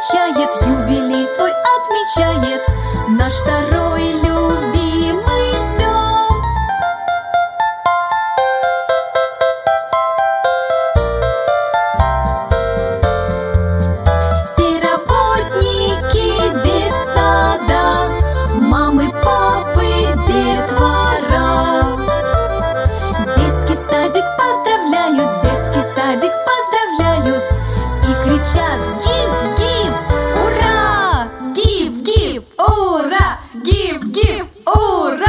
встречает, юбилей свой отмечает наш второй любимый дом. Все работники детсада, мамы, папы, детвора, детский садик поздравляют, детский садик поздравляют и кричат: гип-гип, ура! Гип-гип, ура! Гип-гип, ура!